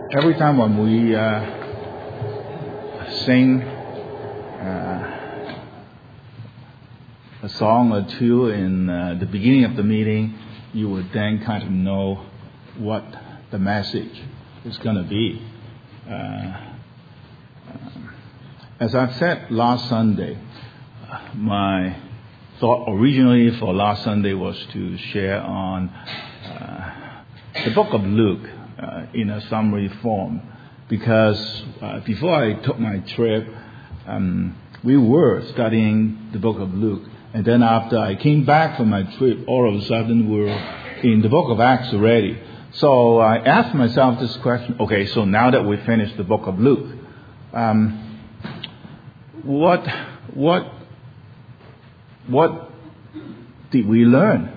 Every time when we sing a song or two in the beginning of the meeting, you would then kind of know what the message is going to be. As I've said last Sunday, my thought originally for last Sunday was to share on the book of Luke in a summary form, because before I took my trip, we were studying the book of Luke, and then after I came back from my trip, all of a sudden we're in the book of Acts already. So I asked myself this question: okay, so now that we finished the book of Luke, what did we learn?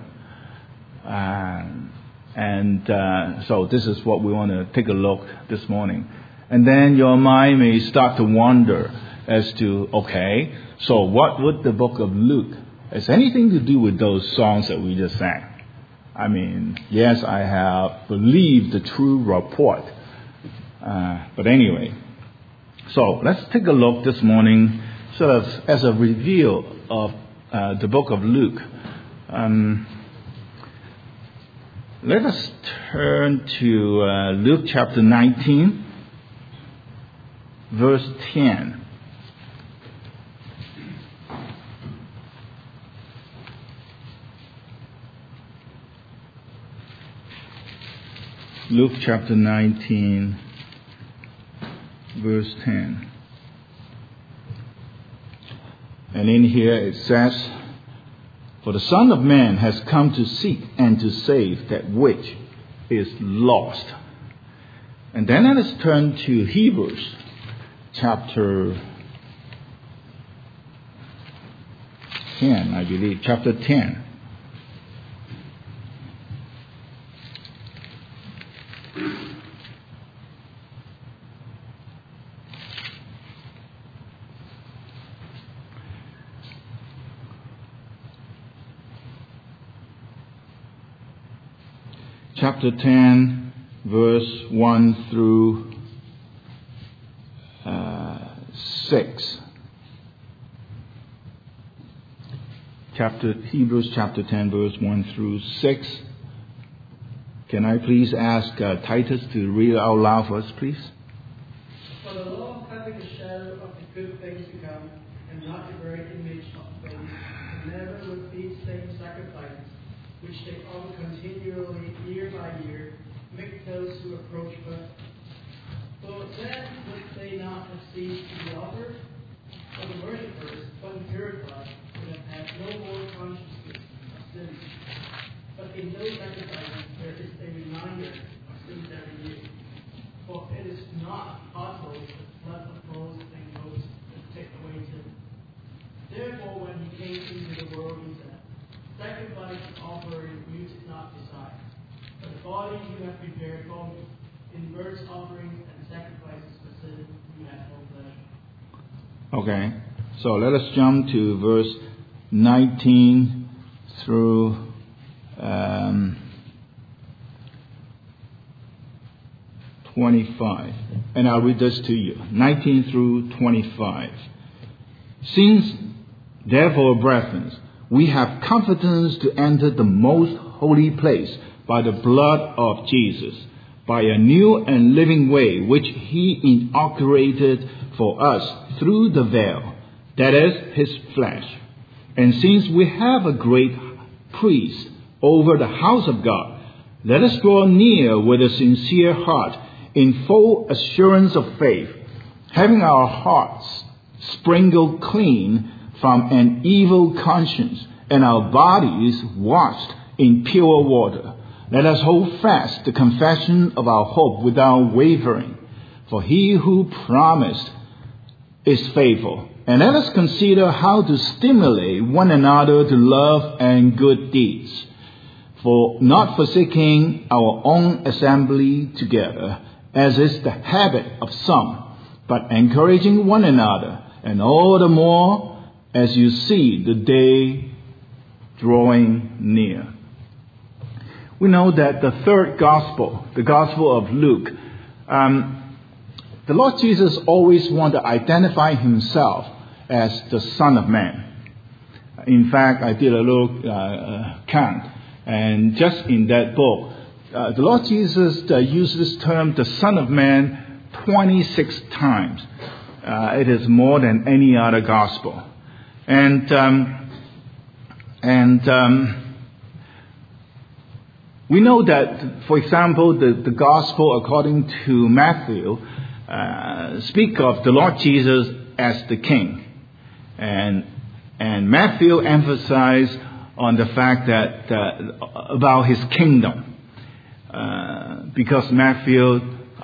So this is what we want to take a look this morning. And then your mind may start to wonder as to, okay, so what would the book of Luke has anything to do with those songs that we just sang? I mean, yes, I have believed the true report. But anyway, so let's take a look this morning sort of as a review of the book of Luke. Let us turn to Luke chapter 19, verse 10. Luke chapter 19, verse 10. And in here it says, "For the Son of Man has come to seek and to save that which is lost." And then let us turn to Hebrews chapter 10, I believe, chapter 10. Chapter 10, verse 1 through 6. Hebrews chapter 10, verse 1 through 6. Can I please ask Titus to read out loud for us, please? For the law, having a shadow of the good things to come, and not the very image of things, and never with these same sacrifices, which they offer continually year by year, make those who approach God. For then would they not have ceased to be offered? For the worshippers, when purified, would have had no more consciousness of sins. But in those sacrifices there is a reminder of sins every year. For it is not possible that the blood of bulls and goats would take away sin. Therefore, when he came into the world, he said, "Sacrifice and offering you did not desire, but the body you have prepared for me. In burnt offerings and sacrifices for sin you have no pleasure." Okay, so let us jump to verse 19 through 25. And I'll read this to you. 19 through 25. "Since, therefore, brethren, we have confidence to enter the most holy place by the blood of Jesus, by a new and living way which he inaugurated for us through the veil, that is, his flesh. And since we have a great priest over the house of God, let us draw near with a sincere heart, in full assurance of faith, having our hearts sprinkled clean from an evil conscience, and our bodies washed in pure water. Let us hold fast the confession of our hope without wavering, for he who promised is faithful. And let us consider how to stimulate one another to love and good deeds, for not forsaking our own assembly together, as is the habit of some, but encouraging one another, and all the more as you see the day drawing near." We know that the third gospel, the Gospel of Luke, The Lord Jesus always wanted to identify himself as the Son of Man. In fact, I did a little count, and just in that book, the Lord Jesus used this term, the Son of Man, 26 times. It is more than any other gospel. And we know that, for example, the gospel according to Matthew speak of the Lord Jesus as the King. And Matthew emphasized on the fact that about his kingdom. Because Matthew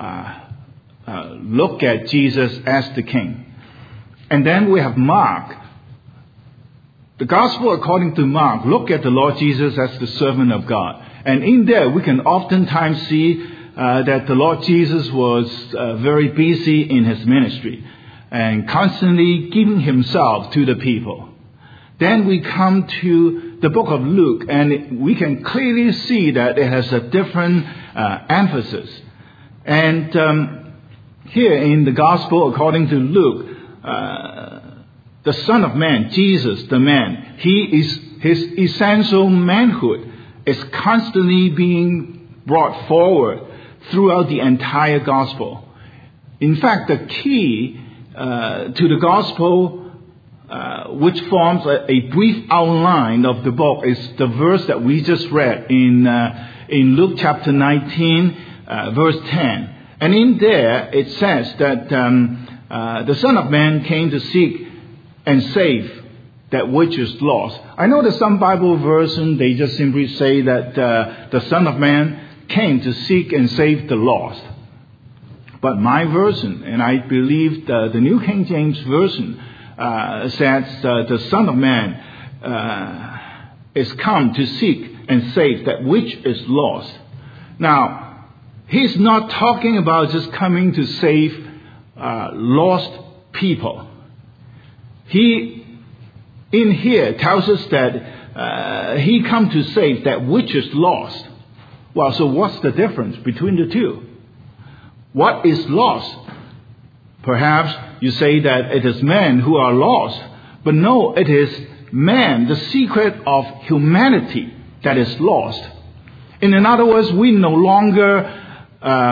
look at Jesus as the King. And then we have Mark. The Gospel according to Mark, look at the Lord Jesus as the servant of God. And in there we can oftentimes see that the Lord Jesus was very busy in his ministry and constantly giving himself to the people. Then we come to the book of Luke, and we can clearly see that it has a different emphasis. And here in the Gospel according to Luke, the Son of Man, Jesus the man, his essential manhood is constantly being brought forward throughout the entire Gospel. In fact, the key to the Gospel, which forms a brief outline of the book, is the verse that we just read in Luke chapter 19, verse 10. And in there it says that the Son of Man came to seek and save that which is lost. I know that some Bible version, they just simply say that the Son of Man came to seek and save the lost. But my version, and I believe the New King James Version, says the Son of Man is come to seek and save that which is lost. Now, he's not talking about just coming to save lost people. He, in here, tells us that he come to save that which is lost. Well, so what's the difference between the two? What is lost? Perhaps you say that it is men who are lost. But no, it is man, the secret of humanity, that is lost. In other words, we no longer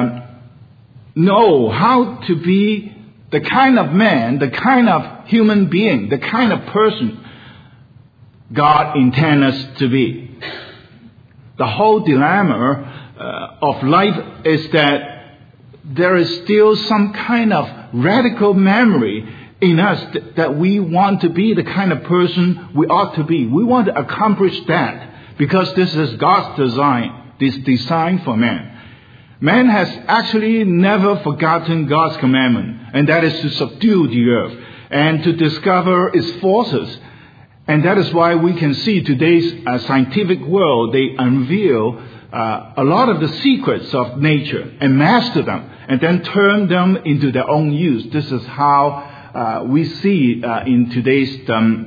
know how to be the kind of man, the kind of human being, the kind of person God intends us to be. The whole dilemma of life is that there is still some kind of radical memory in us that we want to be the kind of person we ought to be. We want to accomplish that because this is God's design, this design for man. Man has actually never forgotten God's commandment, and that is to subdue the earth and to discover its forces. And that is why we can see today's scientific world, they unveil a lot of the secrets of nature and master them and then turn them into their own use. This is how we see in today's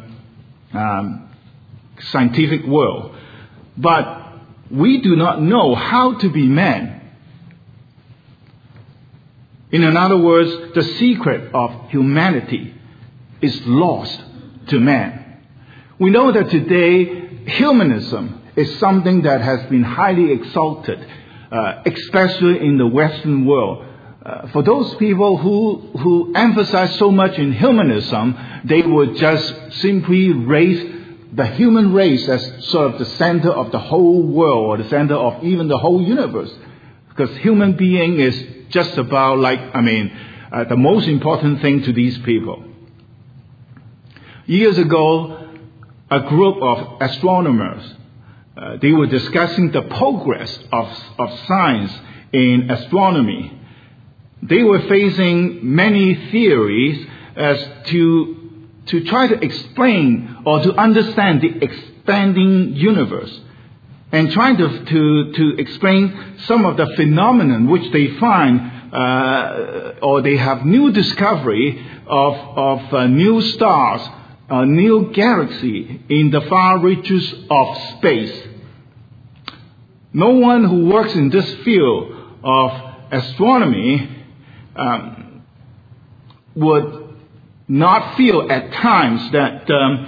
scientific world. But we do not know how to be man. In other words, the secret of humanity is lost to man. We know that today humanism is something that has been highly exalted, especially in the Western world. For those people who emphasize so much in humanism, they would just simply raise the human race as sort of the center of the whole world, or the center of even the whole universe. Because human being is just about the most important thing to these people. Years ago, a group of astronomers, they were discussing the progress of science in astronomy. They were facing many theories as to try to explain or to understand the expanding universe, and trying to explain some of the phenomenon which they find or they have new discovery of new stars, a new galaxy in the far reaches of space. No one who works in this field of astronomy would not feel at times that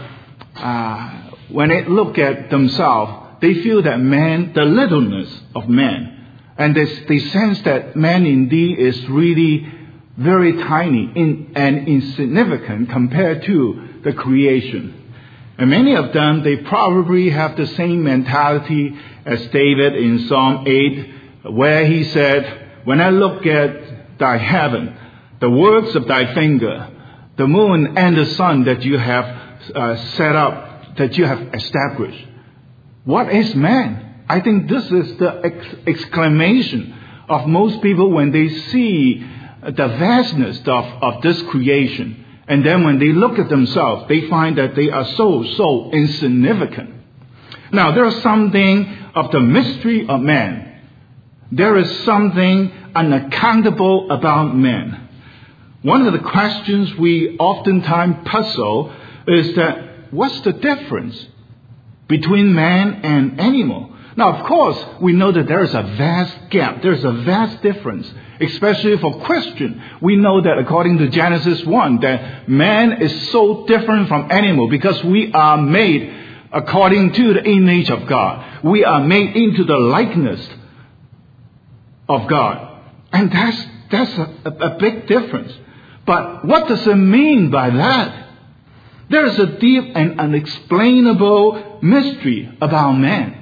when they look at themselves, they feel that man, the littleness of man, and they sense that man indeed is really very tiny and insignificant compared to the creation. And many of them, they probably have the same mentality as David in Psalm 8, where he said, when I look at thy heaven, the works of thy finger, the moon and the sun that you have set up, that you have established. What is man? I think this is the exclamation of most people when they see the vastness of this creation. And then when they look at themselves, they find that they are so insignificant. Now, there is something of the mystery of man. There is something unaccountable about man. One of the questions we oftentimes puzzle is that what's the difference between man and animal? Now, of course, we know that there is a vast gap. There's a vast difference, especially for Christians. We know that according to Genesis 1, that man is so different from animal because we are made according to the image of God. We are made into the likeness of God. And that's a big difference. But what does it mean by that? There is a deep and unexplainable mystery about man.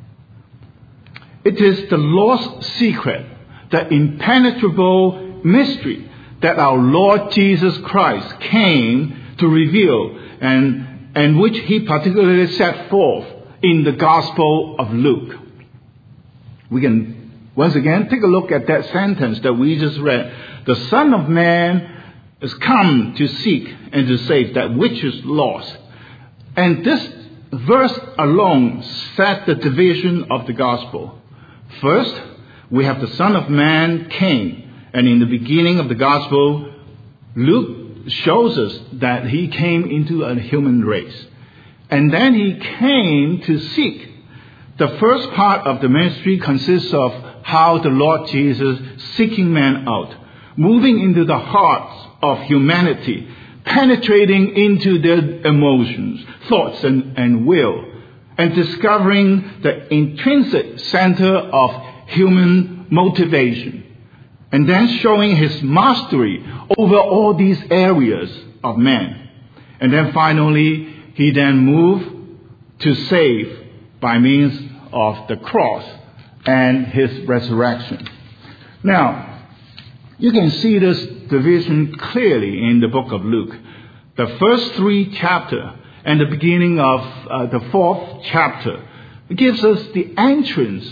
It is the lost secret, the impenetrable mystery that our Lord Jesus Christ came to reveal and which he particularly set forth in the Gospel of Luke. We can once again take a look at that sentence that we just read. The Son of Man is come to seek and to save that which is lost. And this verse alone set the division of the gospel. First, we have the Son of Man came. And in the beginning of the gospel, Luke shows us that he came into a human race. And then he came to seek. The first part of the ministry consists of how the Lord Jesus seeking man out, moving into the hearts of humanity, penetrating into their emotions, thoughts, and will, and discovering the intrinsic center of human motivation, and then showing his mastery over all these areas of man. And then finally, he then moved to save by means of the cross and his resurrection. Now, you can see this division clearly in the book of Luke. The first 3 chapters and the beginning of the 4th chapter gives us the entrance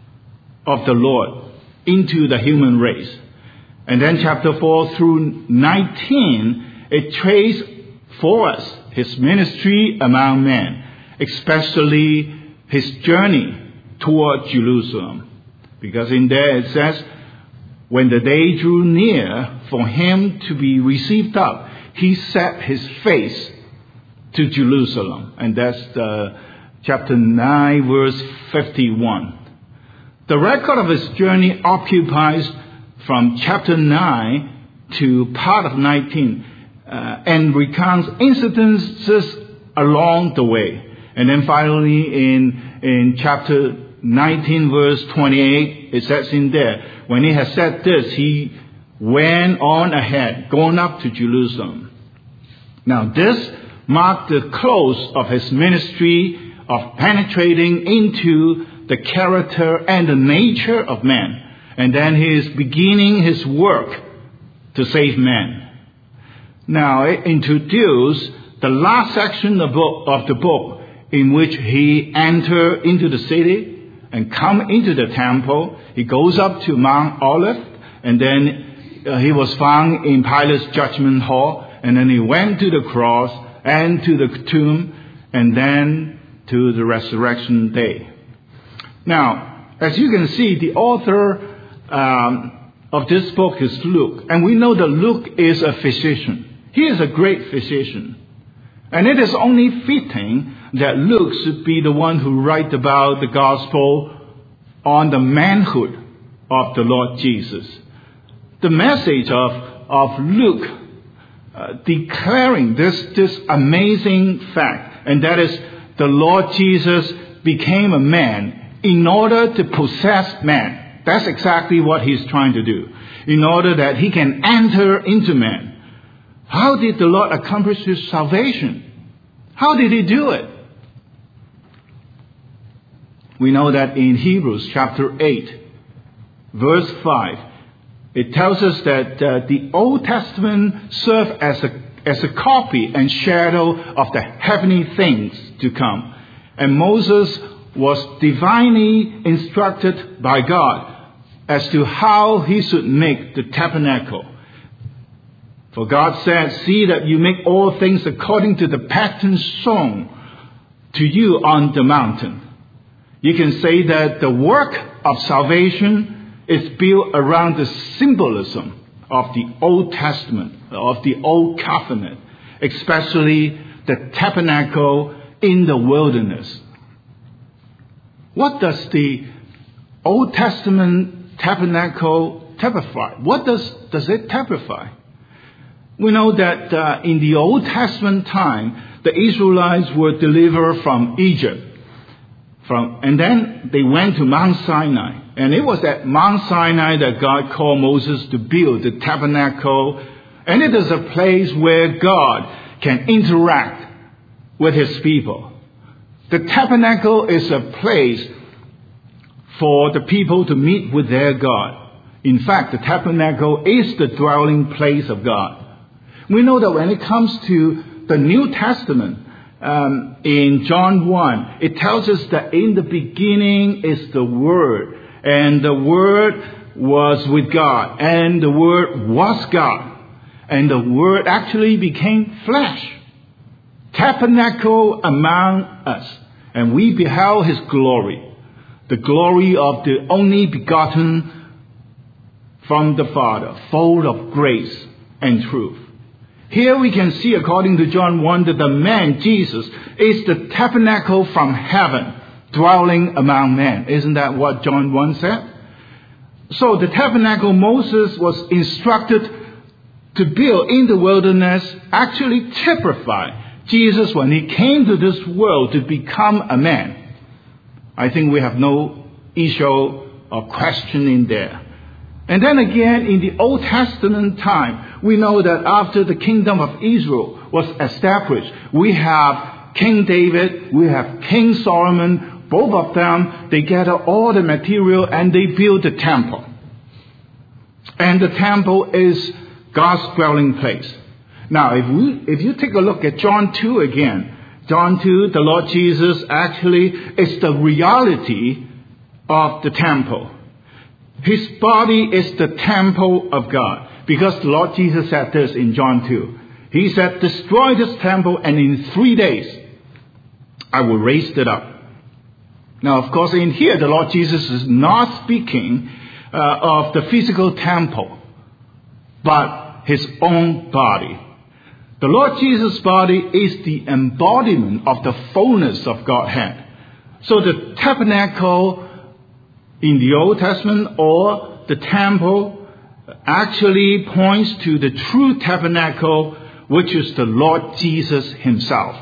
of the Lord into the human race. And then chapter 4 through 19, it traces for us his ministry among men, especially his journey toward Jerusalem. Because in there it says, when the day drew near for him to be received up, he set his face to Jerusalem. And that's chapter 9, verse 51. The record of his journey occupies from chapter 9 to part of 19 and recounts incidences along the way. And then finally in chapter 19, verse 28, it says in there, when he has said this, he went on ahead, going up to Jerusalem. Now this marked the close of his ministry of penetrating into the character and the nature of man. And then he is beginning his work to save man. Now it introduced the last section of the book in which he entered into the city and come into the temple. He goes up to Mount Olive, and then he was found in Pilate's judgment hall, and then he went to the cross and to the tomb, and then to the resurrection day. Now, as you can see, the author of this book is Luke, and we know that Luke is a physician. He is a great physician. And it is only fitting that Luke should be the one who writes about the gospel on the manhood of the Lord Jesus. the message of Luke declaring this amazing fact, and that is the Lord Jesus became a man in order to possess man. That's exactly what he's trying to do, in order that he can enter into man. How did the Lord accomplish his salvation? How did he do it? We know that in Hebrews chapter 8, verse 5, it tells us that the Old Testament served as a copy and shadow of the heavenly things to come. And Moses was divinely instructed by God as to how he should make the tabernacle. For God said, "See that you make all things according to the pattern shown to you on the mountain." You can say that the work of salvation is built around the symbolism of the Old Testament, of the Old Covenant, especially the tabernacle in the wilderness. What does the Old Testament tabernacle typify? What does it typify? We know that in the Old Testament time, the Israelites were delivered from Egypt. And then they went to Mount Sinai. And it was at Mount Sinai that God called Moses to build the tabernacle. And it is a place where God can interact with his people. The tabernacle is a place for the people to meet with their God. In fact, the tabernacle is the dwelling place of God. We know that when it comes to the New Testament, in John 1, it tells us that in the beginning is the Word, and the Word was with God, and the Word was God, and the Word actually became flesh, tabernacle among us, and we beheld his glory, the glory of the only begotten from the Father, full of grace and truth. Here we can see, according to John 1, that the man, Jesus, is the tabernacle from heaven, dwelling among men. Isn't that what John 1 said? So the tabernacle Moses was instructed to build in the wilderness actually typified Jesus when he came to this world to become a man. I think we have no issue or question in there. And then again, in the Old Testament time, we know that after the kingdom of Israel was established, we have King David, we have King Solomon, both of them, they gather all the material and they build the temple. And the temple is God's dwelling place. Now, if you take a look at John 2 again, John 2, the Lord Jesus actually is the reality of the temple. His body is the temple of God. Because the Lord Jesus said this in John 2. He said, "Destroy this temple and in 3 days I will raise it up." Now, of course, in here the Lord Jesus is not speaking of the physical temple, but his own body. The Lord Jesus' body is the embodiment of the fullness of Godhead. So the tabernacle in the Old Testament or the temple actually points to the true tabernacle, which is the Lord Jesus himself.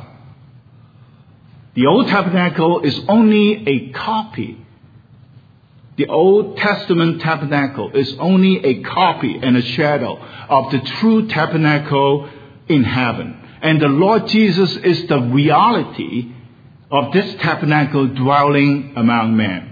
The old tabernacle is only a copy. The Old Testament tabernacle is only a copy and a shadow of the true tabernacle in heaven. And the Lord Jesus is the reality of this tabernacle dwelling among men.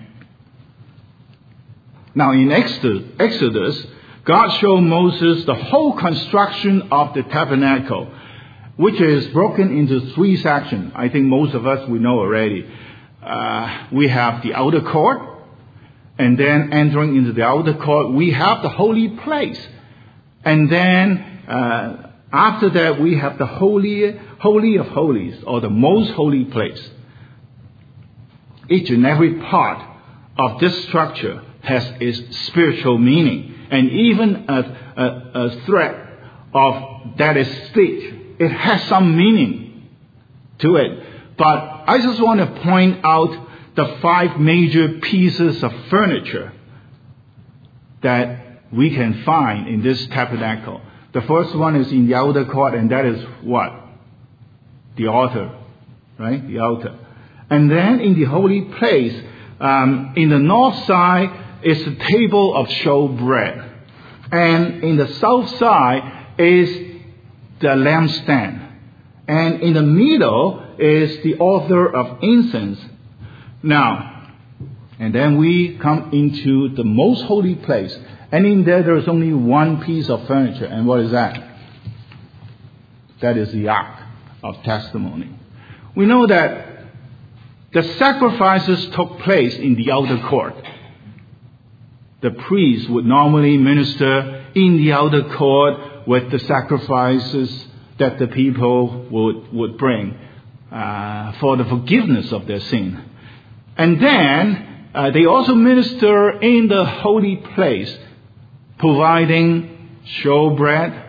Now in Exodus, God showed Moses the whole construction of the tabernacle, which is broken into 3 sections. I think most of us, we know already. We have the outer court, and then entering into the outer court, we have the holy place. And then after that, we have the holy of holies, or the most holy place. Each and every part of this structure has its spiritual meaning. And even a thread of that is stitched, it has some meaning to it. But I just want to point out the 5 major pieces of furniture that we can find in this tabernacle. The first one is in the outer court, and that is what? The altar, right? The altar. And then in the holy place, in the north side is the table of showbread. And in the south side is the lampstand. And in the middle is the altar of incense. Now, and then we come into the most holy place. And in there is only one piece of furniture. And what is that? That is the Ark of Testimony. We know that the sacrifices took place in the outer court. The priest would normally minister in the outer court with the sacrifices that the people would bring for the forgiveness of their sin. And then they also minister in the holy place, providing showbread,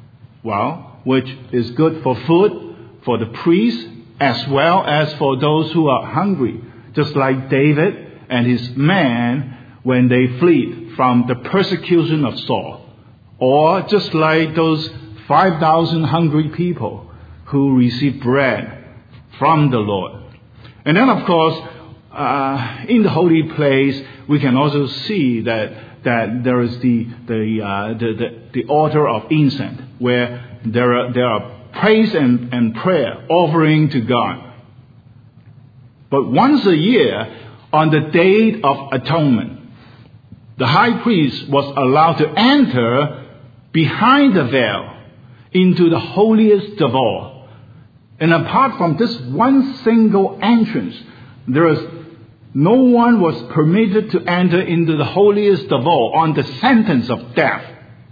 which is good for food for the priest as well as for those who are hungry, just like David and his men when they fled from the persecution of Saul, or just like those 5,000 hungry people who received bread from the Lord. And then, of course, in the holy place, we can also see that there is the altar of incense, where there are praise and prayer offering to God. But once a year, on the Day of Atonement, the high priest was allowed to enter behind the veil into the holiest of all. And apart from this one single entrance, no one was permitted to enter into the holiest of all on the sentence of death.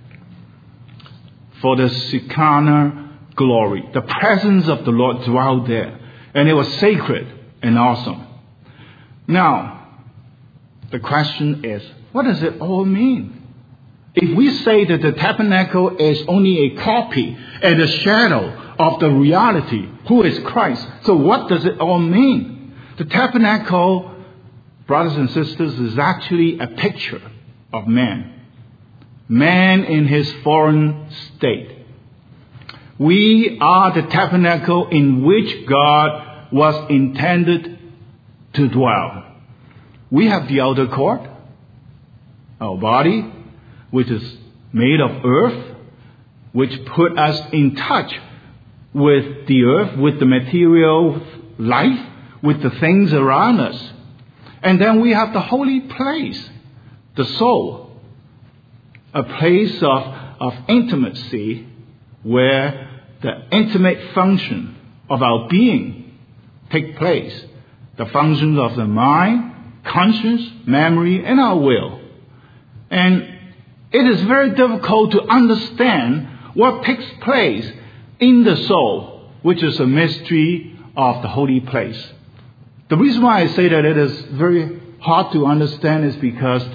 For the Shekinah glory, the presence of the Lord dwelt there, and it was sacred and awesome. Now, the question is, what does it all mean? If we say that the tabernacle is only a copy and a shadow of the reality, who is Christ, so what does it all mean? The tabernacle, brothers and sisters, is actually a picture of man. Man in his foreign state. We are the tabernacle in which God was intended to dwell. We have the outer court, our body, which is made of earth, which put us in touch with the earth, with the material life, with the things around us. And then we have the holy place, the soul, a place of intimacy where the intimate function of our being take place. The functions of the mind, conscience, memory, and our will. And it is very difficult to understand what takes place in the soul, which is a mystery of the holy place. The reason why I say that it is very hard to understand is because,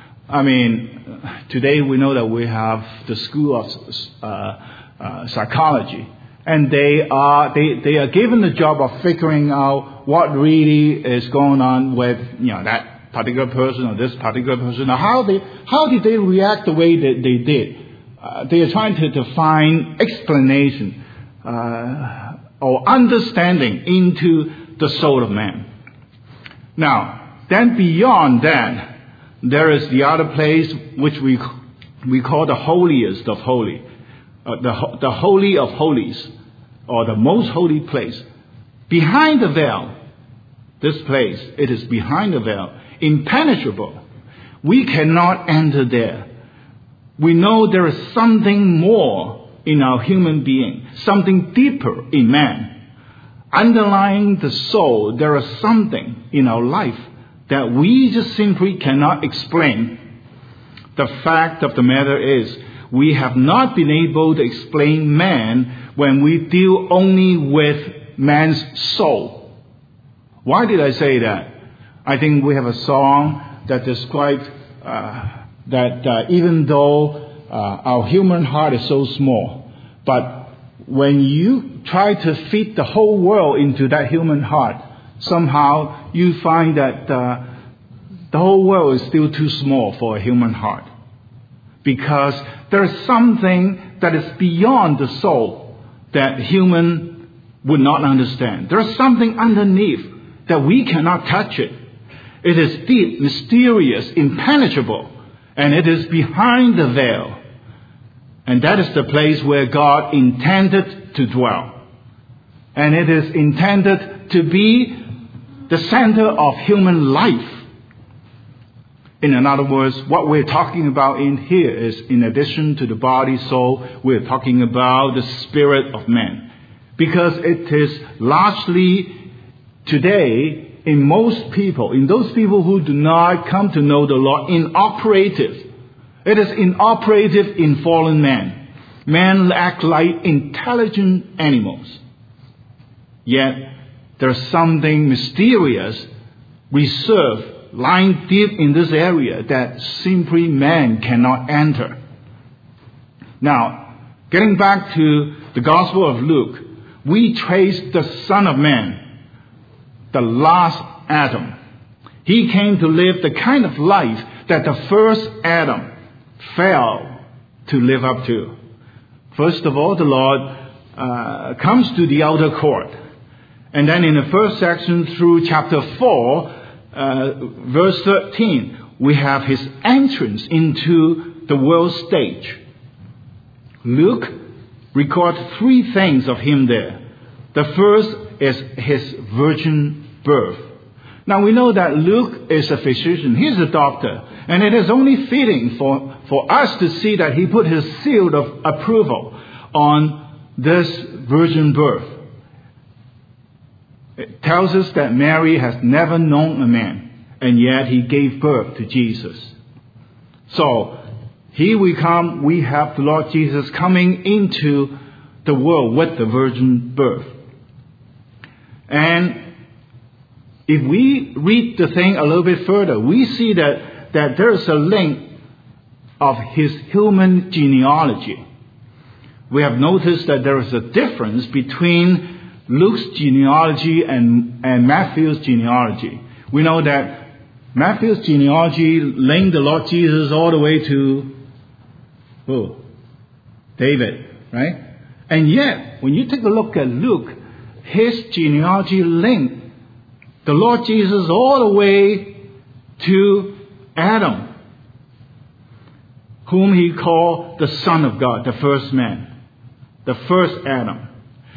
today we know that we have the school of psychology, and they are given the job of figuring out what really is going on with that particular person or this particular person, or how did they react the way that they did. They are trying to find explanation or understanding into the soul of man. Now, then beyond that, there is the other place which we call the holiest of holy, the holy of holies, or the most holy place. Behind the veil, this place, it is behind the veil, impenetrable. We cannot enter there. We know there is something more in our human being, something deeper in man. Underlying the soul, there is something in our life that we just simply cannot explain. The fact of the matter is, we have not been able to explain man when we deal only with man's soul. Why did I say that? I think we have a song that describes that even though our human heart is so small, but when you try to fit the whole world into that human heart, somehow you find that the whole world is still too small for a human heart. because there is something that is beyond the soul that human would not understand. There is something underneath that we cannot touch it. It is deep, mysterious, impenetrable, and it is behind the veil. And that is the place where God intended to dwell. And it is intended to be the center of human life. In other words, what we're talking about in here is, in addition to the body, soul, we're talking about the spirit of man. Because it is largely today, in most people, in those people who do not come to know the Lord, inoperative. It is inoperative in fallen man. Men act like intelligent animals. Yet, there's something mysterious, reserved, lying deep in this area that simply man cannot enter. Now, getting back to the Gospel of Luke, we trace the Son of Man, the last Adam. He came to live the kind of life that the first Adam failed to live up to. First of all, the Lord comes to the outer court. And then in the first section through chapter 4, verse 13, we have his entrance into the world stage. Luke records 3 things of him there. The first is his virgin birth. Now we know that Luke is a physician. He's a doctor. And it is only fitting for us to see that he put his seal of approval on this virgin birth. It tells us that Mary has never known a man, and yet he gave birth to Jesus. So, here we have the Lord Jesus coming into the world with the virgin birth. And if we read the thing a little bit further, we see that there is a link of his human genealogy. We have noticed that there is a difference between Luke's genealogy and Matthew's genealogy. We know that Matthew's genealogy linked the Lord Jesus all the way to David, right? And yet, when you take a look at Luke, his genealogy linked the Lord Jesus all the way to Adam, whom he called the Son of God, the first man, the first Adam.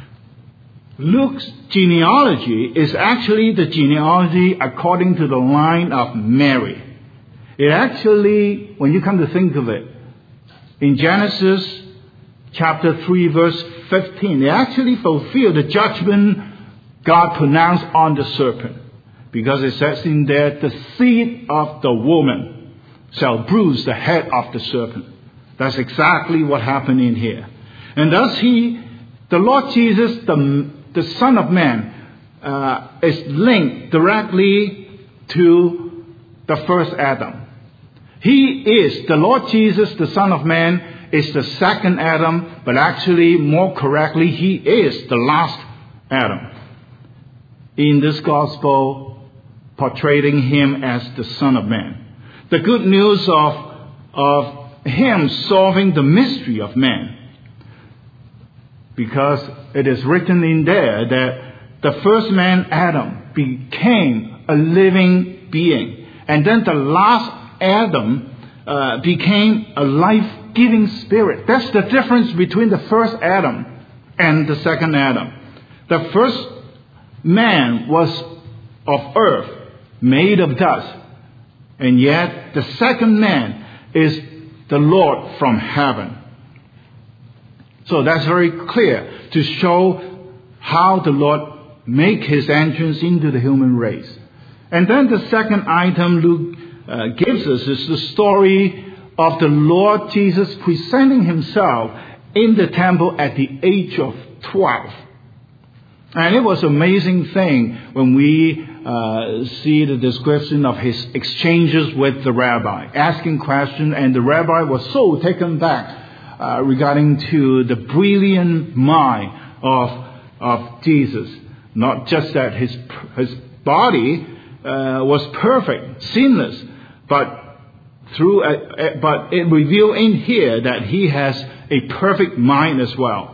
Luke's genealogy is actually the genealogy according to the line of Mary. It actually, when you come to think of it, in Genesis chapter 3 verse 15, it actually fulfilled the judgment God pronounced on the serpent. Because it says in there, the seed of the woman shall bruise the head of the serpent. That's exactly what happened in here. And thus the Lord Jesus, the Son of Man, is linked directly to the first Adam. He is, the Lord Jesus, the Son of Man, is the second Adam, but actually, more correctly, he is the last Adam. In this gospel, portraying him as the Son of Man. The good news of him solving the mystery of man. Because it is written in there that the first man, Adam, became a living being. And then the last Adam became a life-giving spirit. That's the difference between the first Adam and the second Adam. The first man was of earth, made of dust. And yet the second man is the Lord from heaven. So that's very clear to show how the Lord make his entrance into the human race. And then the second item Luke gives us is the story of the Lord Jesus presenting himself in the temple at the age of 12. And it was an amazing thing when we see the description of his exchanges with the rabbi, asking questions, and the rabbi was so taken back regarding to the brilliant mind of Jesus. Not just that his body was perfect, sinless, but but it revealed in here that he has a perfect mind as well.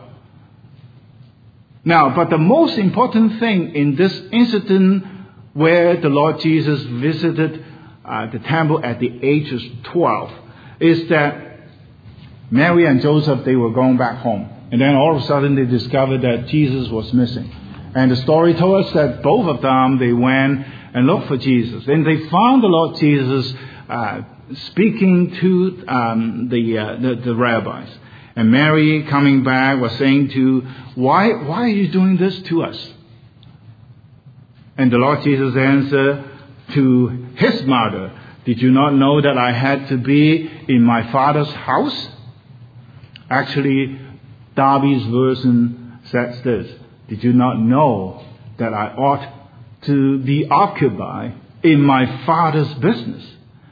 Now, but the most important thing in this incident where the Lord Jesus visited the temple at the age of 12 is that Mary and Joseph, they were going back home. And then all of a sudden they discovered that Jesus was missing. And the story told us that both of them, they went and looked for Jesus. And they found the Lord Jesus speaking to the rabbis. And Mary, coming back, was saying why are you doing this to us? And the Lord Jesus answered to his mother, did you not know that I had to be in my Father's house? Actually, Darby's version says this, did you not know that I ought to be occupied in my Father's business?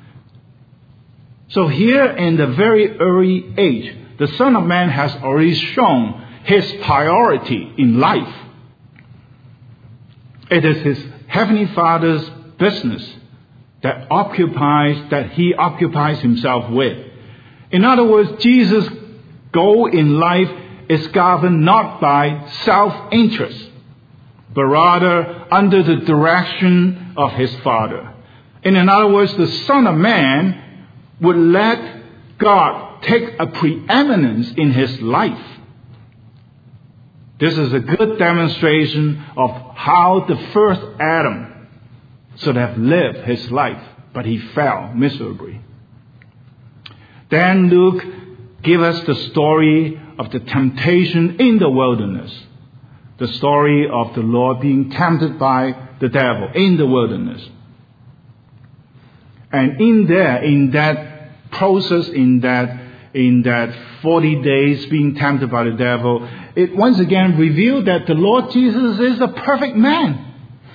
So here in the very early age, the Son of Man has already shown his priority in life. It is his Heavenly Father's business that he occupies himself with. In other words, Jesus' goal in life is governed not by self-interest, but rather under the direction of his Father. And in other words, the Son of Man would let God take a preeminence in his life. This is a good demonstration of how the first Adam should have lived his life, but he fell miserably. Then Luke gives us the story of the temptation in the wilderness, the story of the Lord being tempted by the devil in the wilderness. And in that process, in that 40 days being tempted by the devil, it once again revealed that the Lord Jesus is a perfect man.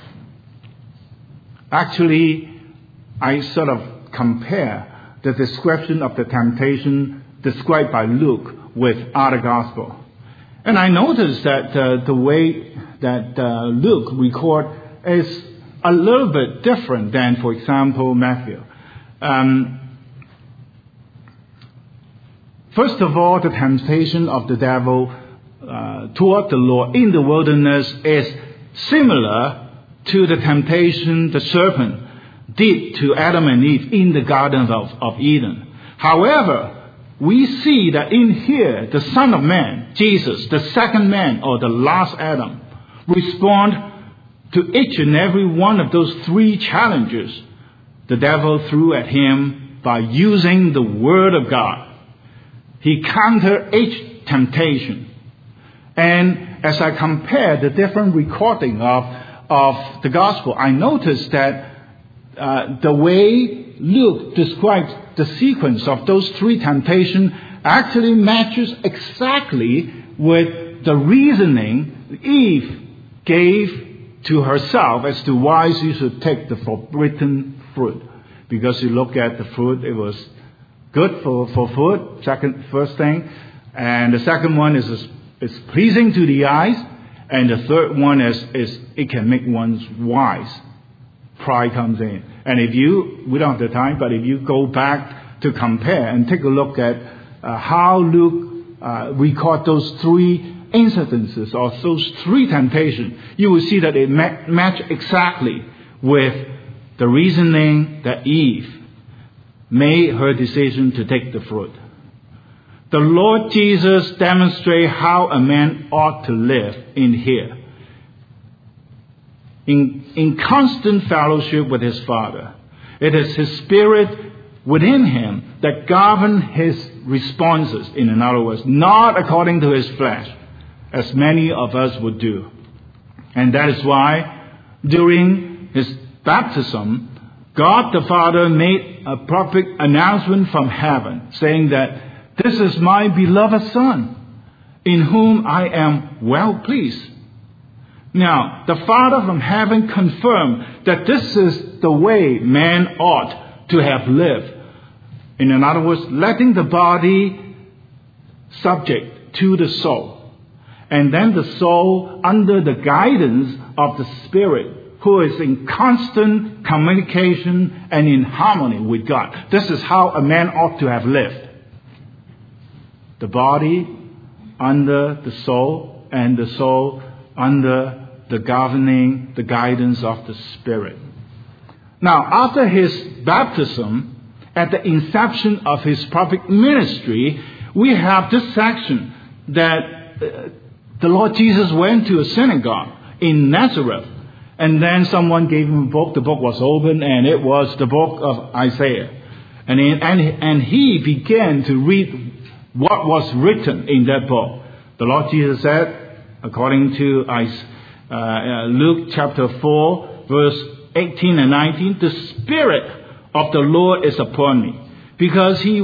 Actually, I sort of compare the description of the temptation described by Luke with other gospel. And I noticed that the way that Luke records is a little bit different than, for example, Matthew. First of all, the temptation of the devil toward the Lord in the wilderness is similar to the temptation the serpent did to Adam and Eve in the Garden of Eden. However, we see that in here, the Son of Man, Jesus, the second man or the last Adam, respond to each and every one of those three challenges the devil threw at him by using the Word of God. He countered each temptation. And as I compare the different recording of the gospel, I noticed that the way Luke describes the sequence of those three temptations actually matches exactly with the reasoning Eve gave to herself as to why she should take the forbidden fruit. Because you look at the fruit, it was good for food, first thing. And the second one is pleasing to the eyes. And the third one is it can make one wise. Pride comes in. And we don't have the time, but if you go back to compare and take a look at how Luke record those three incidences or those three temptations, you will see that it match exactly with the reasoning that Eve made her decision to take the fruit. The Lord Jesus demonstrates how a man ought to live in here. In constant fellowship with his Father. It is his Spirit within him that governs his responses, in other words, not according to his flesh, as many of us would do. And that is why during his baptism, God the Father made a public announcement from heaven, saying that this is my beloved Son, in whom I am well pleased. Now, the Father from heaven confirmed that this is the way man ought to have lived. In other words, letting the body subject to the soul. And then the soul under the guidance of the Spirit, who is in constant communication and in harmony with God. This is how a man ought to have lived. The body under the soul, and the soul under the guidance of the Spirit. Now, after his baptism, at the inception of his public ministry, we have this section that the Lord Jesus went to a synagogue in Nazareth, and then someone gave him a book. The book was open, and it was the book of Isaiah. And he began to read what was written in that book. The Lord Jesus said, according to Luke chapter 4, verse 18 and 19, "The Spirit of the Lord is upon me, because he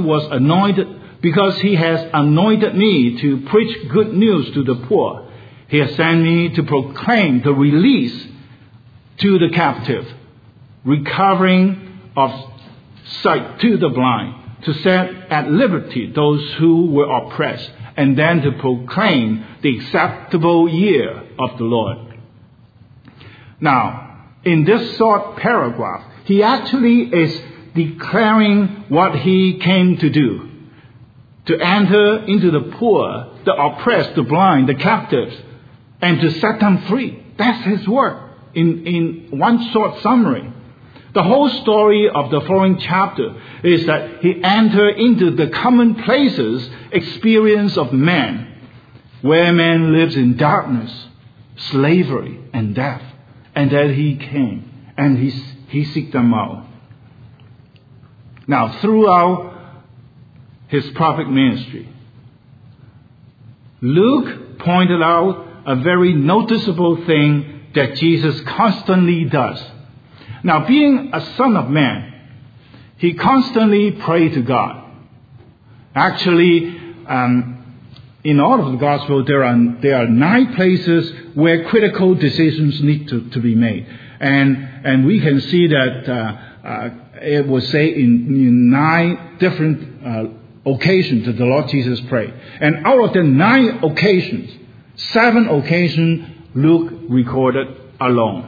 has anointed me to preach good news to the poor. He has sent me to proclaim the release to the captive, recovering of sight to the blind, to set at liberty those who were oppressed, and then to proclaim the acceptable year of the Lord." Now, in this short paragraph, he actually is declaring what he came to do. To enter into the poor, the oppressed, the blind, the captives, and to set them free. That's his work in one short summary. The whole story of the following chapter is that he entered into the commonplaces experience of man, where man lives in darkness, slavery, and death. And that he came and he seeked them out. Now, throughout his public ministry, Luke pointed out a very noticeable thing that Jesus constantly does. Now, being a son of man, he constantly prayed to God. Actually, in all of the Gospel, there are 9 places where critical decisions need to be made. And we can see that it was say in 9 different occasions that the Lord Jesus prayed. And out of the 9 occasions, 7 occasions Luke recorded alone.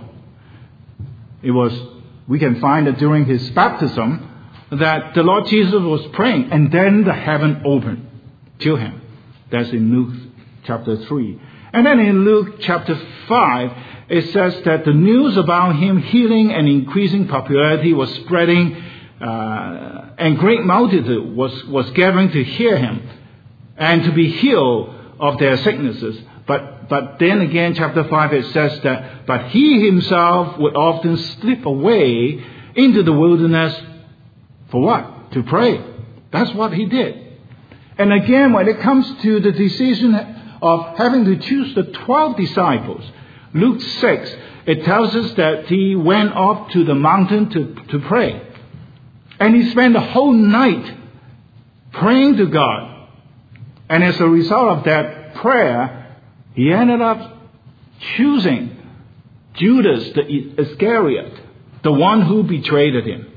We can find that during his baptism that the Lord Jesus was praying, and then the heaven opened to him. That's in Luke chapter 3. And then in Luke chapter 5, it says that the news about him healing and increasing popularity was spreading, and great multitude was gathering to hear him and to be healed of their sicknesses. But then again, chapter 5, it says that, but he himself would often slip away into the wilderness for what? To pray. That's what he did. And again, when it comes to the decision of having to choose the 12 disciples, Luke 6, it tells us that he went up to the mountain to pray. And he spent the whole night praying to God. And as a result of that prayer, he ended up choosing Judas the Iscariot, the one who betrayed him.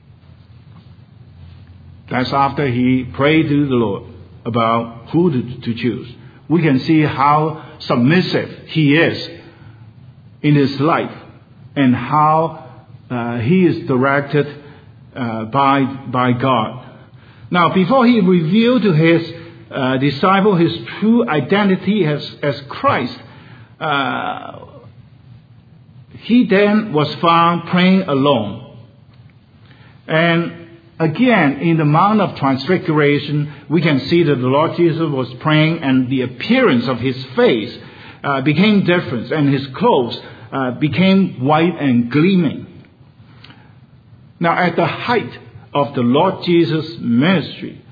That's after he prayed to the Lord about who to choose. We can see how submissive he is in his life and how he is directed by God. Now, before he revealed to his disciple his true identity as Christ, he then was found praying alone. And again, in the Mount of Transfiguration, we can see that the Lord Jesus was praying, and the appearance of his face became different, and his clothes became white and gleaming. Now, at the height of the Lord Jesus' ministry,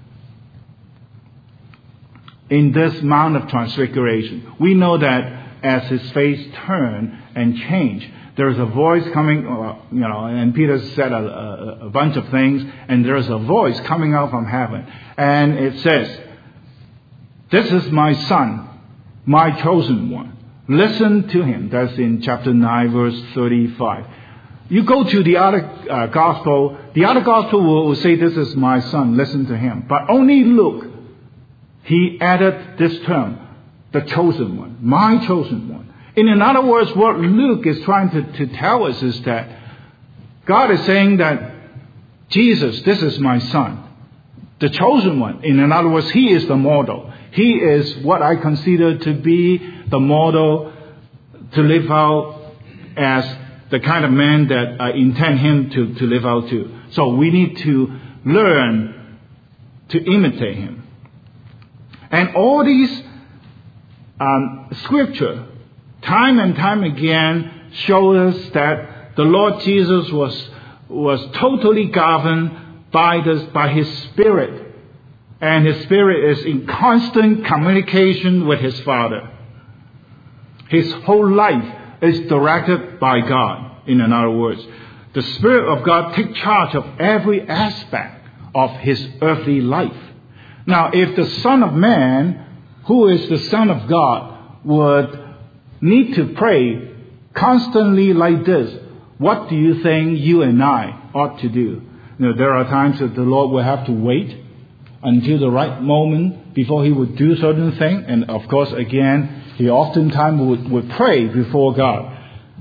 in this Mount of Transfiguration, we know that as his face turned and changed, there's a voice coming, and Peter said a bunch of things, and there's a voice coming out from heaven. And it says, "This is my son, my chosen one. Listen to him." That's in chapter 9, verse 35. You go to the other gospel, the other gospel will say, "This is my son, listen to him." But only Luke, he added this term, "the chosen one, my chosen one." In other words, what Luke is trying to tell us is that God is saying that Jesus, this is my son, the chosen one. In other words, he is the model. He is what I consider to be the model to live out as the kind of man that I intend him to live out to. So we need to learn to imitate him. And all these scripture, time and time again, show us that the Lord Jesus was totally governed by His Spirit. And His Spirit is in constant communication with His Father. His whole life is directed by God, in other words. The Spirit of God takes charge of every aspect of His earthly life. Now, if the Son of Man, who is the Son of God, would need to pray constantly like this, what do you think you and I ought to do? There are times that the Lord will have to wait until the right moment before He would do certain things. And of course, again, He oftentimes would pray before God.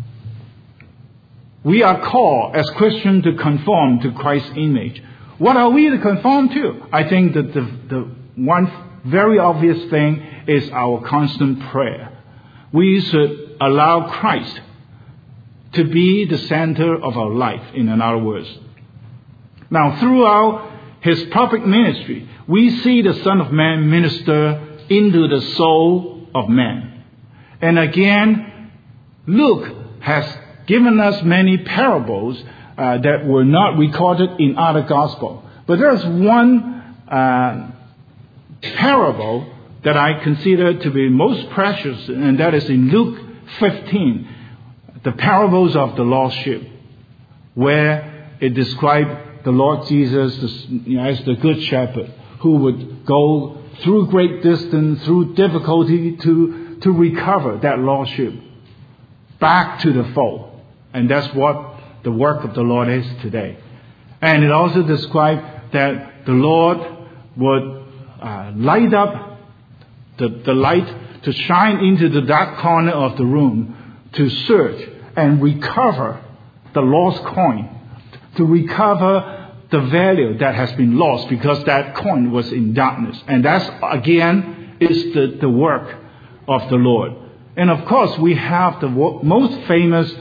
We are called as Christians to conform to Christ's image. What are we to conform to? I think that the one very obvious thing is our constant prayer. We should allow Christ to be the center of our life, in other words. Now, throughout His public ministry, we see the Son of Man minister into the soul of man. And again, Luke has given us many parables that were not recorded in other gospels. But there's one parable that I consider to be most precious, and that is in Luke 15, the parables of the lost sheep, where it describes the Lord Jesus as the good shepherd who would go through great distance, through difficulty to recover that lost sheep back to the fold. And that's what the work of the Lord is today. And it also describes that the Lord would light up the light to shine into the dark corner of the room to search and recover the lost coin, to recover the value that has been lost because that coin was in darkness. And that's, again, is the work of the Lord. And of course, we have the most famous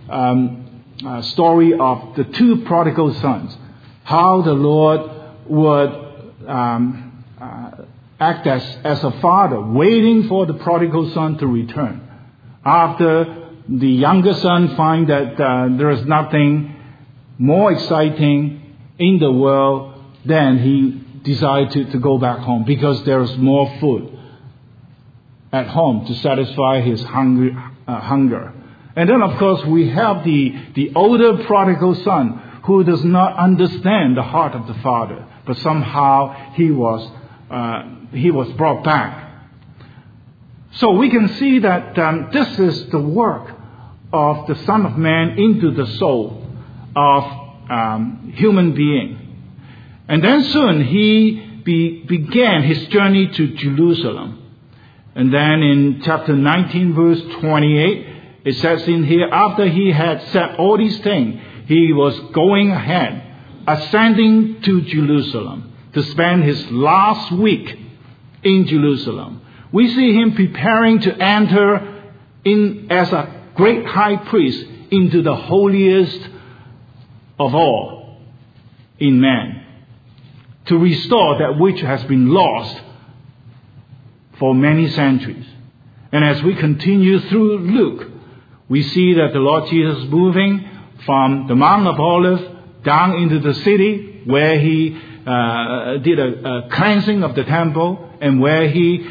story of the two prodigal sons, how the Lord would act as a father, waiting for the prodigal son to return. After the younger son finds that there is nothing more exciting in the world, then he decides to go back home because there is more food at home to satisfy his hunger. And then, of course, we have the older prodigal son who does not understand the heart of the father, but somehow he was brought back. So we can see that this is the work of the Son of Man into the soul of human being. And then soon he began his journey to Jerusalem. And then in chapter 19, verse 28, it says in here, after he had said all these things, he was going ahead, ascending to Jerusalem to spend his last week in Jerusalem. We see him preparing to enter in as a great high priest into the holiest of all in man, to restore that which has been lost for many centuries. And as we continue through Luke, we see that the Lord Jesus moving from the Mount of Olives down into the city where he did a cleansing of the temple and where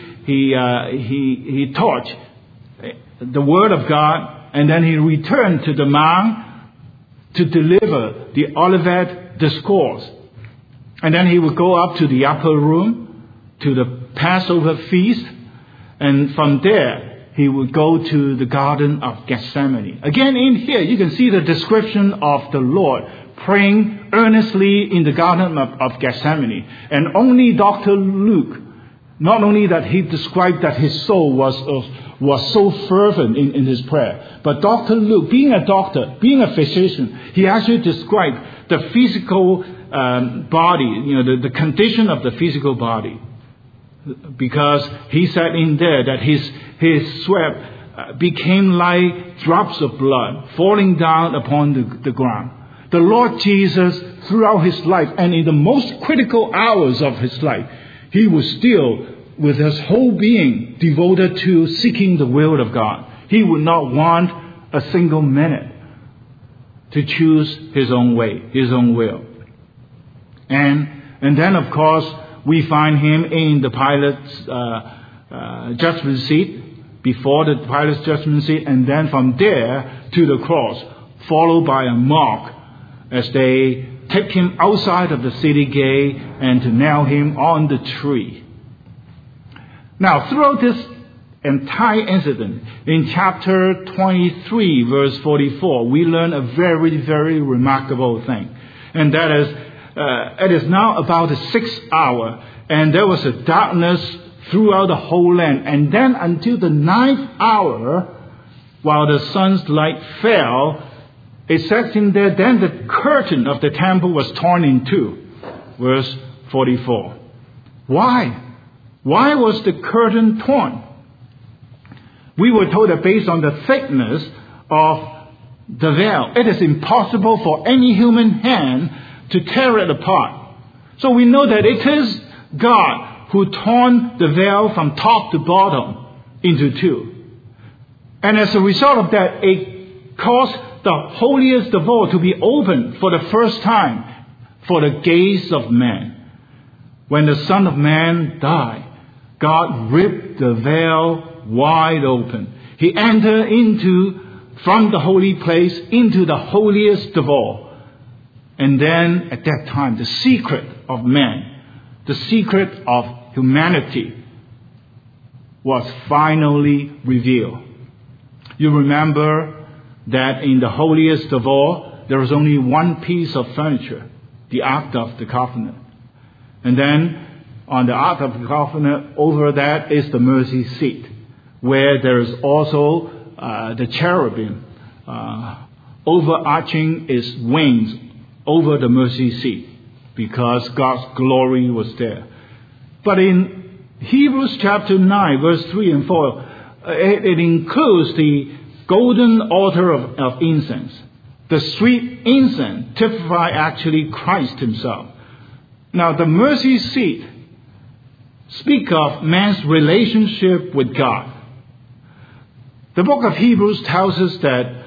he taught the Word of God, and then he returned to the Mount to deliver the Olivet Discourse. And then he would go up to the upper room to the Passover feast, and from there he would go to the Garden of Gethsemane. Again, in here you can see the description of the Lord praying earnestly in the Garden of Gethsemane. And only Dr. Luke Not only that he described that his soul was so fervent in his prayer, but Dr. Luke, being a doctor, being a physician, he actually described the physical body, the condition of the physical body. Because he said in there that his sweat became like drops of blood falling down upon the ground. The Lord Jesus, throughout his life and in the most critical hours of his life, he was still, with his whole being, devoted to seeking the will of God. He would not want a single minute to choose his own way, his own will. And then, of course, we find him in the Pilate's judgment seat, before the Pilate's judgment seat, and then from there to the cross, followed by a mock as they take him outside of the city gate and to nail him on the tree. Now, throughout this entire incident, in chapter 23, verse 44, we learn a very, very remarkable thing. And that is, it is now about the 6th hour, and there was a darkness throughout the whole land. And then until the 9th hour, while the sun's light fell, it says in there, then the curtain of the temple was torn in two. Verse 44. Why? Why was the curtain torn? We were told that based on the thickness of the veil, it is impossible for any human hand to tear it apart. So we know that it is God who torn the veil from top to bottom into two. And as a result of that, it caused the holiest of all to be opened for the first time for the gaze of man. When the Son of Man died, God ripped the veil wide open. He entered from the holy place into the holiest of all. And then at that time, the secret of man, the secret of humanity was finally revealed. You remember that in the holiest of all, there was only one piece of furniture, the Ark of the Covenant. And then on the Ark of the Covenant, over that is the mercy seat, where there is also the cherubim overarching its wings over the mercy seat, because God's glory was there. But in Hebrews chapter 9, verse 3 and 4, it includes the golden altar of incense. The sweet incense typify actually Christ himself. Now, the mercy seat speak of man's relationship with God. The book of Hebrews tells us that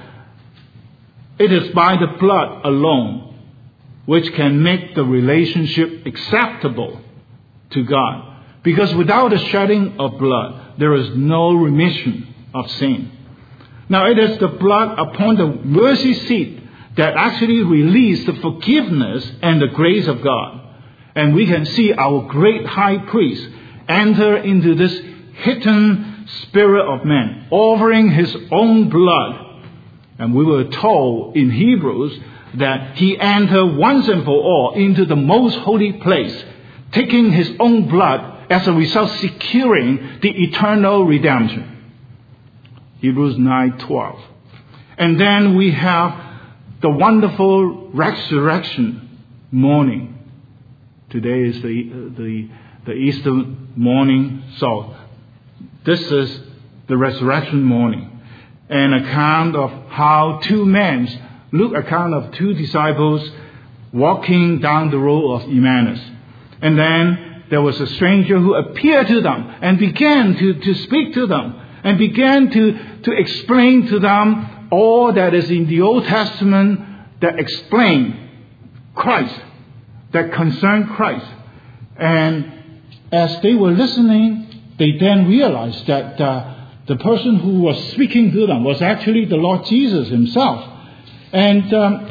it is by the blood alone which can make the relationship acceptable to God. Because without the shedding of blood, there is no remission of sin. Now, it is the blood upon the mercy seat that actually released the forgiveness and the grace of God. And we can see our great high priest enter into this hidden spirit of man, offering his own blood. And we were told in Hebrews that he entered once and for all into the most holy place, taking his own blood, as a result securing the eternal redemption. Hebrews 9:12. And then we have the wonderful resurrection morning. Today is the Easter morning. So this is the resurrection morning. An account of how Luke account of two disciples walking down the road of Emmaus. And then there was a stranger who appeared to them and began to speak to them and began to explain to them all that is in the Old Testament that explain Christ, that concern Christ. And as they were listening, they then realized that the person who was speaking to them was actually the Lord Jesus himself. And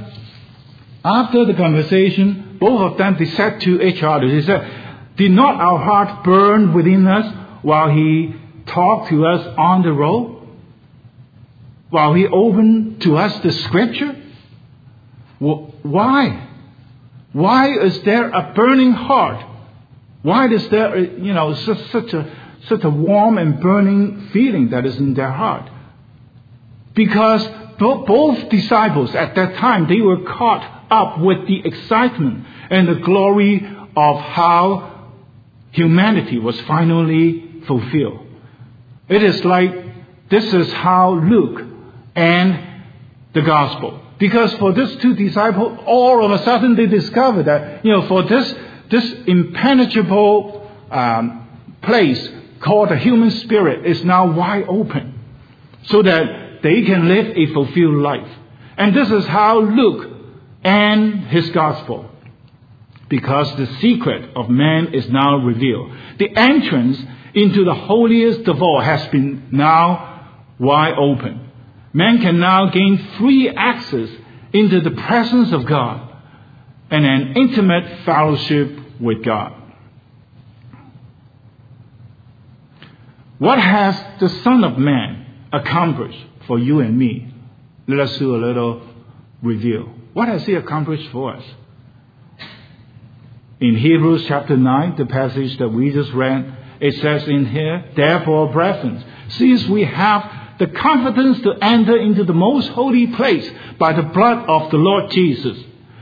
after the conversation, both of them, they said to each other, they said, "Did not our heart burn within us while he talked to us on the road? While he opened to us the scripture?" Why? Why is there a burning heart Why is there, such a warm and burning feeling that is in their heart? Because both disciples at that time, they were caught up with the excitement and the glory of how humanity was finally fulfilled. It is like this is how Luke and the gospel. Because for these two disciples, all of a sudden they discovered that, for this impenetrable place called the human spirit is now wide open, so that they can live a fulfilled life. And this is how Luke and his gospel, because the secret of man is now revealed. The entrance into the holiest of all has been now wide open. Man can now gain free access into the presence of God and an intimate fellowship with God. What has the Son of Man accomplished for you and me? Let us do a little review. What has He accomplished for us? In Hebrews chapter 9, the passage that we just read, it says in here, therefore, brethren, since we have the confidence to enter into the most holy place by the blood of the Lord Jesus,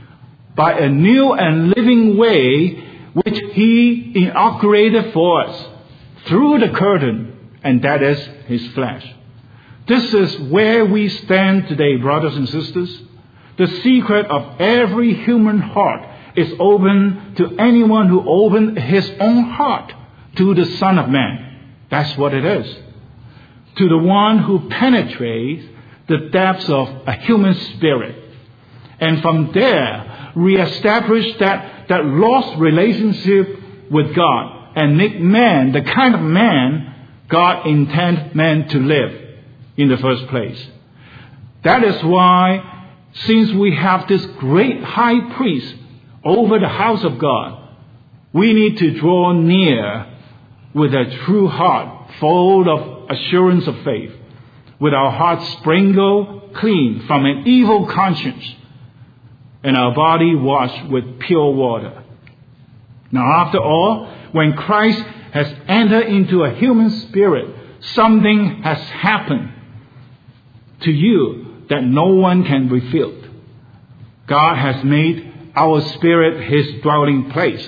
by a new and living way which He inaugurated for us through the curtain, and that is His flesh. This is where we stand today, brothers and sisters. The secret of every human heart is open to anyone who opens his own heart to the Son of Man. That's what it is. To the one who penetrates the depths of a human spirit. And from there, reestablish that lost relationship with God and make man the kind of man God intended man to live in the first place. That is why, since we have this great high priest over the house of God, we need to draw near with a true heart full of assurance of faith, with our hearts sprinkled clean from an evil conscience and our body washed with pure water. Now, after all, when Christ has entered into a human spirit, something has happened to you that no one can refute. God has made our spirit His dwelling place.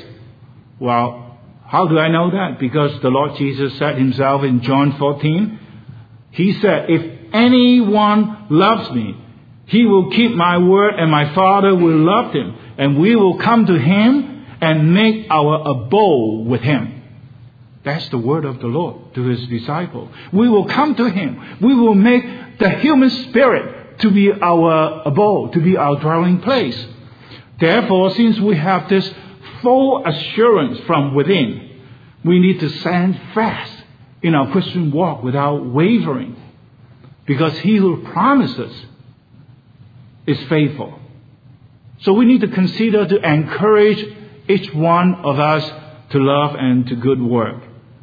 Well, how do I know that? Because the Lord Jesus said Himself in John 14, He said, if anyone loves me, he will keep my word, and my Father will love him, and we will come to him and make our abode with him. That's the word of the Lord to His disciple. We will come to Him. We will make the human spirit to be our abode, to be our dwelling place. Therefore, since we have this full assurance from within, we need to stand fast in our Christian walk without wavering, because He who promises is faithful. So we need to consider to encourage each one of us to love and to good work.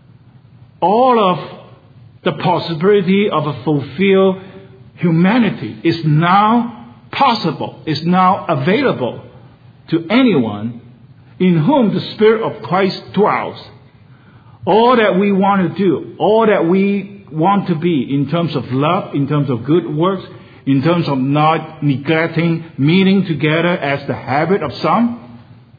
All of the possibility of a fulfilled humanity is now possible, is now available to anyone in whom the Spirit of Christ dwells. All that we want to do, all that we want to be in terms of love, in terms of good works, in terms of not neglecting meeting together as the habit of some,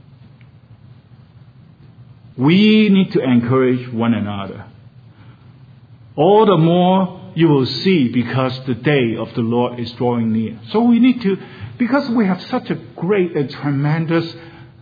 we need to encourage one another. All the more you will see, because the day of the Lord is drawing near. So we need to, because we have such a great and tremendous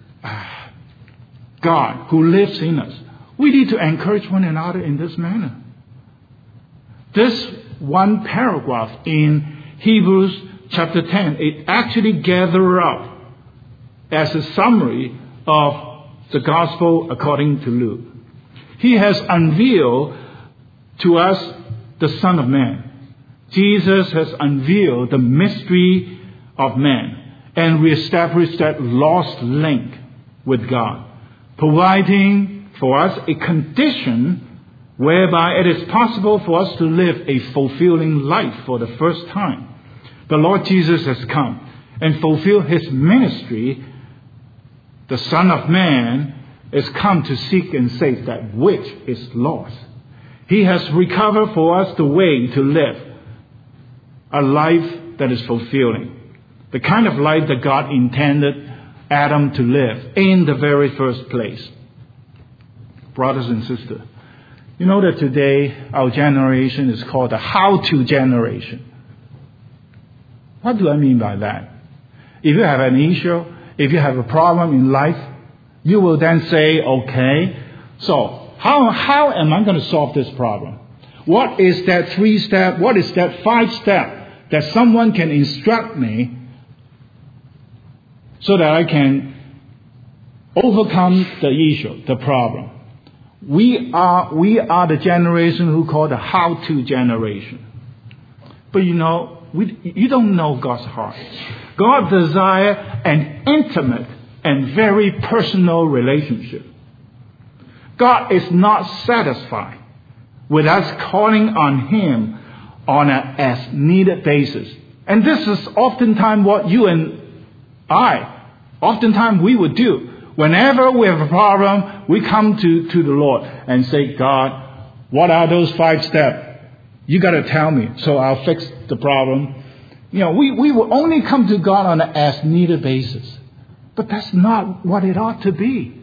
God who lives in us, we need to encourage one another in this manner. This one paragraph in Hebrews chapter 10, it actually gathers up as a summary of the gospel according to Luke. He has unveiled to us the Son of Man. Jesus has unveiled the mystery of man and reestablished that lost link with God, providing for us a condition whereby it is possible for us to live a fulfilling life for the first time. The Lord Jesus has come and fulfilled His ministry. The Son of Man is come to seek and save that which is lost. He has recovered for us the way to live a life that is fulfilling. The kind of life that God intended Adam to live in the very first place. Brothers and sisters, you know that today our generation is called the how-to generation. What do I mean by that? If you have an issue, if you have a problem in life, you will then say, okay, so how am I going to solve this problem? What is that 3-step, what is that 5-step that someone can instruct me so that I can overcome the issue, the problem? We are the generation who call the how-to generation. But you know, you don't know God's heart. God desires an intimate and very personal relationship. God is not satisfied with us calling on Him on an as-needed basis. And this is oftentimes what you and oftentimes we would do. Whenever we have a problem, we come to the Lord and say, God, what are those 5 steps? You got to tell me, so I'll fix the problem. You know, we will only come to God on an as-needed basis. But that's not what it ought to be.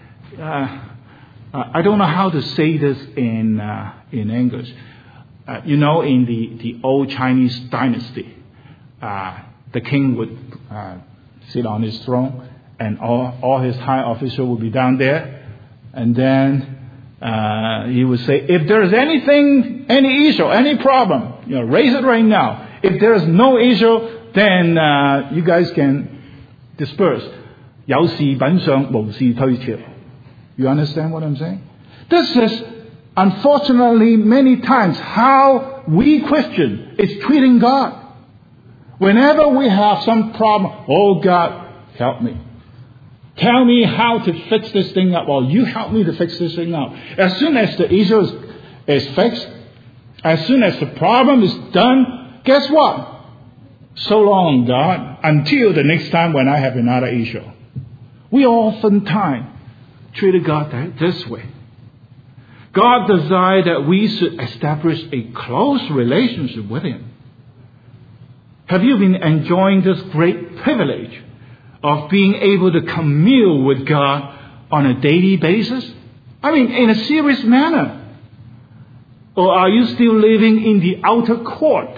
I don't know how to say this in English. You know, in the old Chinese dynasty, the king would sit on his throne, and all his high officials would be down there, and then he would say, if there is anything, any issue, any problem, raise it right now. If there is no issue, then you guys can disperse. 有事品上，無事推卻. You understand what I'm saying? This is, unfortunately, many times how we Christians is treating God. Whenever we have some problem, oh God, help me. Tell me how to fix this thing up, or you help me to fix this thing up. As soon as the issue is fixed, as soon as the problem is done, guess what? So long, God, until the next time when I have another issue. We oftentimes treat God this way. God desires that we should establish a close relationship with Him. Have you been enjoying this great privilege of being able to commune with God on a daily basis? I mean, in a serious manner. Or are you still living in the outer court,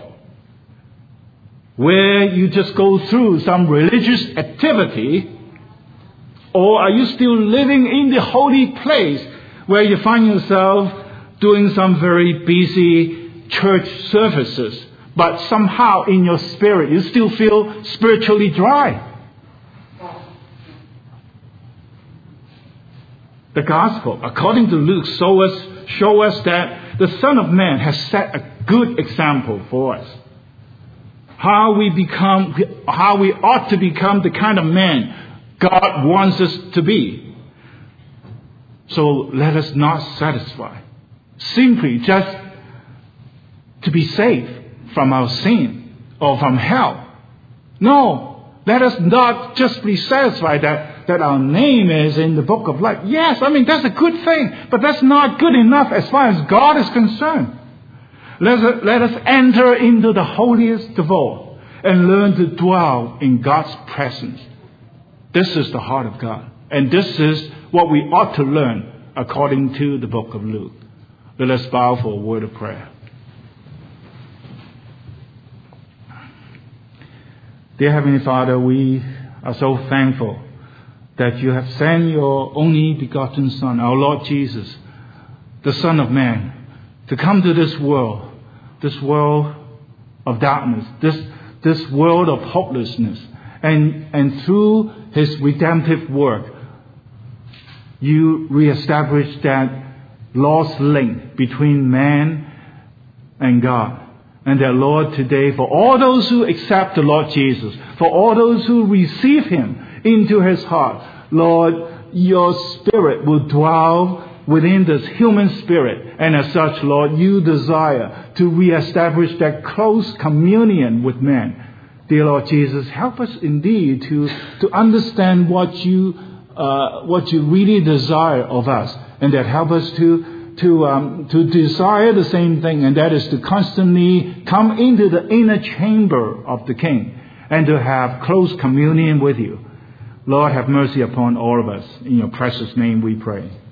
where you just go through some religious activity? Or are you still living in the holy place, where you find yourself doing some very busy church services, but somehow in your spirit you still feel spiritually dry? The Gospel, according to Luke, show us that the Son of Man has set a good example for us. How we ought to become the kind of man God wants us to be. So let us not satisfy simply just to be saved from our sin or from hell. No, let us not just be satisfied that our name is in the book of life. Yes, I mean, that's a good thing, but that's not good enough as far as God is concerned. Let us enter into the holiest of all and learn to dwell in God's presence. This is the heart of God. And this is what we ought to learn according to the book of Luke. Let us bow for a word of prayer. Dear Heavenly Father, we are so thankful that you have sent your only begotten Son, our Lord Jesus, the Son of Man, to come to this world of darkness, this world of hopelessness. And through His redemptive work, you reestablish that lost link between man and God. And that, Lord, today, for all those who accept the Lord Jesus, for all those who receive Him into His heart, Lord, your Spirit will dwell within this human spirit. And as such, Lord, you desire to reestablish that close communion with man. Dear Lord Jesus, help us indeed to understand what you what you really desire of us, and that help us to desire the same thing, and that is to constantly come into the inner chamber of the King and to have close communion with you. Lord, have mercy upon all of us. In your precious name we pray.